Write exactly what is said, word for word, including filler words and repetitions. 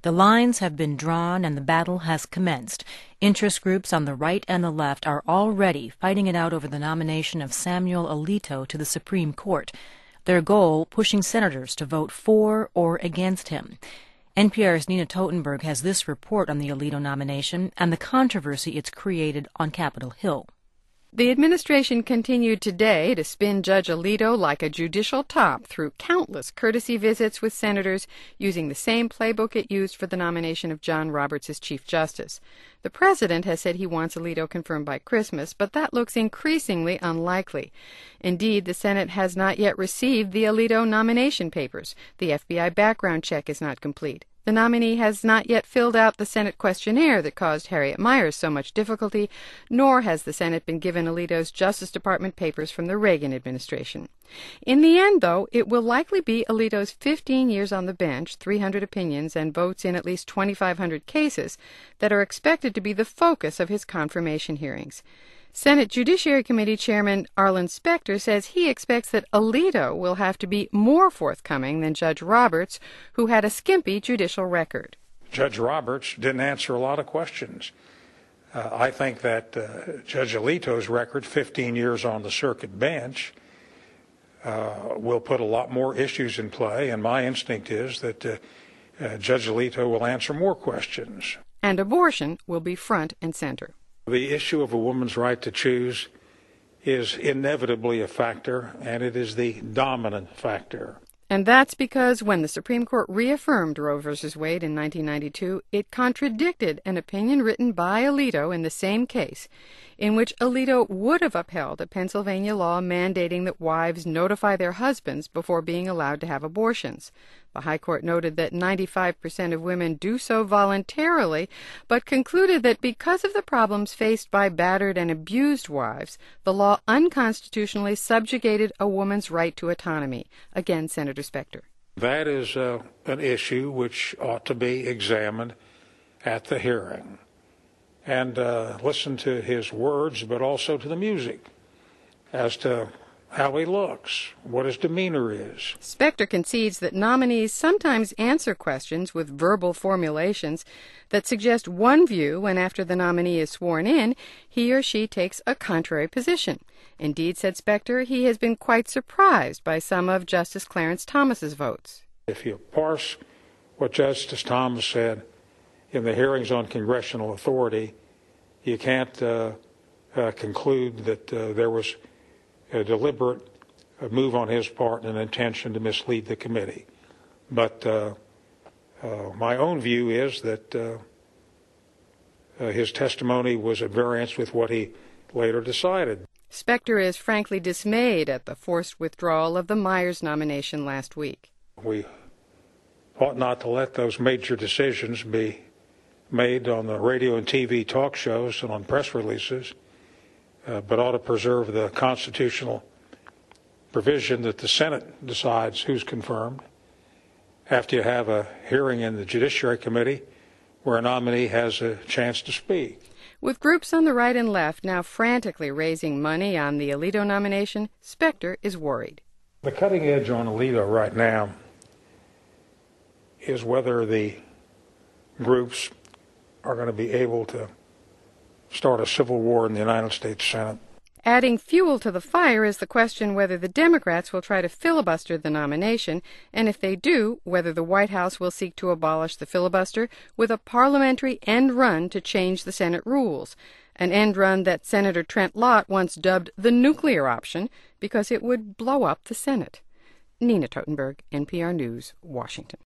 The lines have been drawn and the battle has commenced. Interest groups on the right and the left are already fighting it out over the nomination of Samuel Alito to the Supreme Court. Their goal, pushing senators to vote for or against him. N P R's Nina Totenberg has this report on the Alito nomination and the controversy it's created on Capitol Hill. The administration continued today to spin Judge Alito like a judicial top through countless courtesy visits with senators using the same playbook it used for the nomination of John Roberts as Chief Justice. The president has said he wants Alito confirmed by Christmas, but that looks increasingly unlikely. Indeed, the Senate has not yet received the Alito nomination papers. The F B I background check is not complete. The nominee has not yet filled out the Senate questionnaire that caused Harriet Miers so much difficulty, nor has the Senate been given Alito's Justice Department papers from the Reagan administration. In the end, though, it will likely be Alito's fifteen years on the bench, three hundred opinions, and votes in at least twenty-five hundred cases that are expected to be the focus of his confirmation hearings. Senate Judiciary Committee Chairman Arlen Specter says he expects that Alito will have to be more forthcoming than Judge Roberts, who had a skimpy judicial record. Judge Roberts didn't answer a lot of questions. Uh, I think that uh, Judge Alito's record, fifteen years on the circuit bench, uh, will put a lot more issues in play, and my instinct is that uh, uh, Judge Alito will answer more questions. And abortion will be front and center. The issue of a woman's right to choose is inevitably a factor, and it is the dominant factor. And that's because when the Supreme Court reaffirmed Roe v. Wade in nineteen ninety-two, it contradicted an opinion written by Alito in the same case, in which Alito would have upheld a Pennsylvania law mandating that wives notify their husbands before being allowed to have abortions. The High Court noted that ninety-five percent of women do so voluntarily, but concluded that because of the problems faced by battered and abused wives, the law unconstitutionally subjugated a woman's right to autonomy. Again, Senator Specter. That is uh, an issue which ought to be examined at the hearing. And uh, listen to his words, but also to the music as to how he looks, what his demeanor is. Specter concedes that nominees sometimes answer questions with verbal formulations that suggest one view when after the nominee is sworn in, he or she takes a contrary position. Indeed, said Specter, he has been quite surprised by some of Justice Clarence Thomas's votes. If you parse what Justice Thomas said in the hearings on congressional authority, you can't uh, uh, conclude that uh, there was a deliberate move on his part and an intention to mislead the committee. But uh, uh, my own view is that uh, uh, his testimony was at variance with what he later decided. Specter is frankly dismayed at the forced withdrawal of the Miers nomination last week. We ought not to let those major decisions be made on the radio and T V talk shows and on press releases, uh, but ought to preserve the constitutional provision that the Senate decides who's confirmed after you have a hearing in the Judiciary Committee where a nominee has a chance to speak. With groups on the right and left now frantically raising money on the Alito nomination, Specter is worried. The cutting edge on Alito right now is whether the groups are going to be able to start a civil war in the United States Senate. Adding fuel to the fire is the question whether the Democrats will try to filibuster the nomination, and if they do, whether the White House will seek to abolish the filibuster with a parliamentary end run to change the Senate rules, an end run that Senator Trent Lott once dubbed the nuclear option because it would blow up the Senate. Nina Totenberg, N P R News, Washington.